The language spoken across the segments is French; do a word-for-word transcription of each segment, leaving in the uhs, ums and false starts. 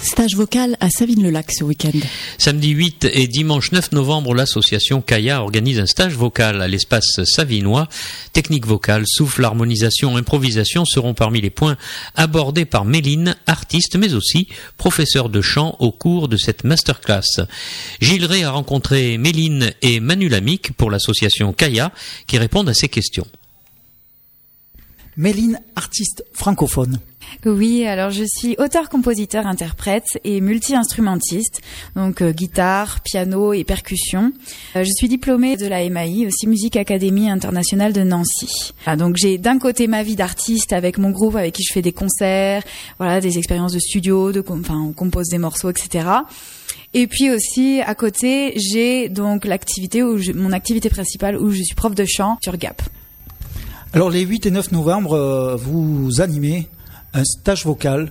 Stage vocal à Savines-le-Lac ce week-end. Samedi huit et dimanche neuf novembre, l'association Kaya organise un stage vocal à l'espace savinois. Technique vocale, souffle, harmonisation, improvisation seront parmi les points abordés par Méline, artiste mais aussi professeur de chant au cours de cette masterclass. Gilles Ray a rencontré Méline et Manu Lamique pour l'association Kaya qui répondent à ces questions. Méline, artiste francophone. Oui, alors je suis auteur, compositeur, interprète et multi-instrumentiste, donc euh, guitare, piano et percussion. Euh, je suis diplômée de la M A I, aussi Musique Académie Internationale de Nancy. Ah, donc j'ai d'un côté ma vie d'artiste avec mon groupe avec qui je fais des concerts, voilà, des expériences de studio, de, enfin on compose des morceaux, et cetera. Et puis aussi à côté j'ai donc l'activité où je, mon activité principale où je suis prof de chant sur Gap. Alors les huit et neuf novembre, euh, vous animez un stage vocal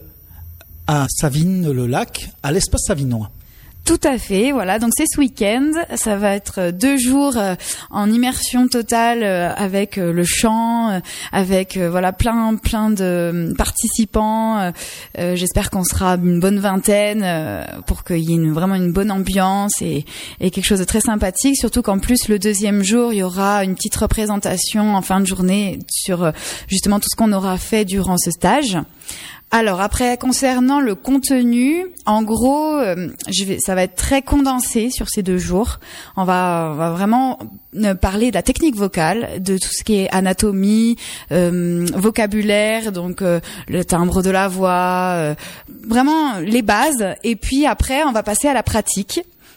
à Savines-le-Lac, à l'espace savinois. Tout à fait, voilà. Donc c'est ce week-end, ça va être deux jours euh, en immersion totale euh, avec euh, le chant, euh, avec euh, voilà plein plein de participants. Euh, euh, j'espère qu'on sera une bonne vingtaine euh, pour qu'il y ait une, vraiment une bonne ambiance et, et quelque chose de très sympathique. Surtout qu'en plus le deuxième jour, il y aura une petite représentation en fin de journée sur euh, justement tout ce qu'on aura fait durant ce stage. Alors après, concernant le contenu, en gros, euh, je vais, ça va être très condensé sur ces deux jours. On va, on va vraiment parler de la technique vocale, de tout ce qui est anatomie, euh, vocabulaire, donc euh, le timbre de la voix, euh, vraiment les bases. Et puis après, on va passer à la pratique.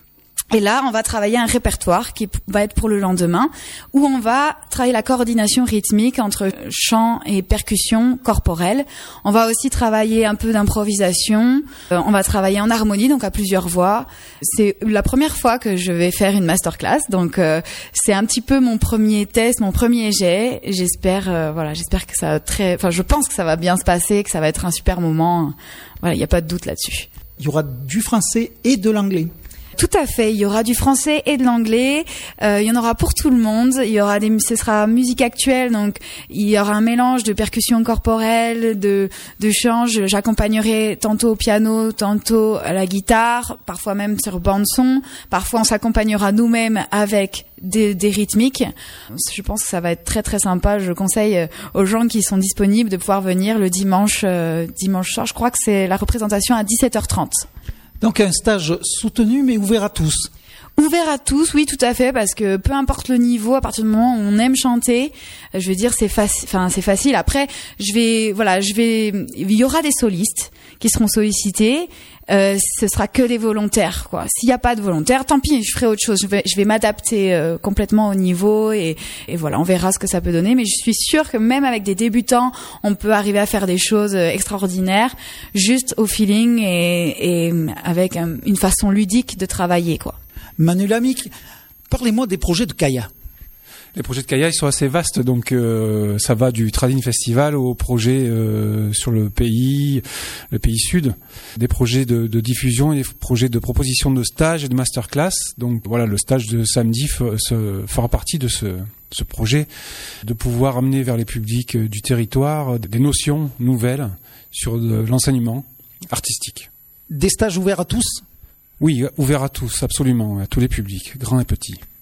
Et là, on va travailler un répertoire qui va être pour le lendemain, où on va travailler la coordination rythmique entre chant et percussion corporelle. On va aussi travailler un peu d'improvisation. Euh, on va travailler en harmonie, donc à plusieurs voix. C'est la première fois que je vais faire une masterclass, donc euh, c'est un petit peu mon premier test, mon premier jet. J'espère, euh, voilà, j'espère que ça va très, enfin, je pense que ça va bien se passer, que ça va être un super moment. Voilà, il n'y a pas de doute là-dessus. Il y aura du français et de l'anglais. Tout à fait, il y aura du français et de l'anglais, euh, il y en aura pour tout le monde, il y aura des, ce sera musique actuelle, donc il y aura un mélange de percussion corporelle, de, de chant, j'accompagnerai tantôt au piano, tantôt à la guitare, parfois même sur bande-son, parfois on s'accompagnera nous-mêmes avec des, des rythmiques. Je pense que ça va être très très sympa, je conseille aux gens qui sont disponibles de pouvoir venir le dimanche, euh, dimanche soir, je crois que c'est la représentation à dix-sept heures trente. Donc un stage soutenu mais ouvert à tous. Ouvert à tous, oui, tout à fait, parce que peu importe le niveau, à partir du moment où on aime chanter, je veux dire, c'est facile. Enfin, c'est facile. Après, je vais, voilà, je vais. Il y aura des solistes qui seront sollicités. Euh, ce sera que des volontaires, quoi. S'il y a pas de volontaires, tant pis, je ferai autre chose. Je vais, je vais m'adapter euh, complètement au niveau et, et voilà, on verra ce que ça peut donner. Mais je suis sûre que même avec des débutants, on peut arriver à faire des choses extraordinaires, juste au feeling et, et avec un, une façon ludique de travailler, quoi. Manu Lamique, parlez-moi des projets de Kaya. Les projets de Kaya, ils sont assez vastes, donc euh, ça va du Trading Festival aux projets euh, sur le pays, le pays sud, des projets de, de diffusion et des projets de proposition de stage et de masterclass. Donc voilà, le stage de samedi f- se, fera partie de ce, ce projet, de pouvoir amener vers les publics du territoire des notions nouvelles sur de l'enseignement artistique. Des stages ouverts à tous ? Oui, ouvert à tous, absolument, à tous les publics, grands et petits.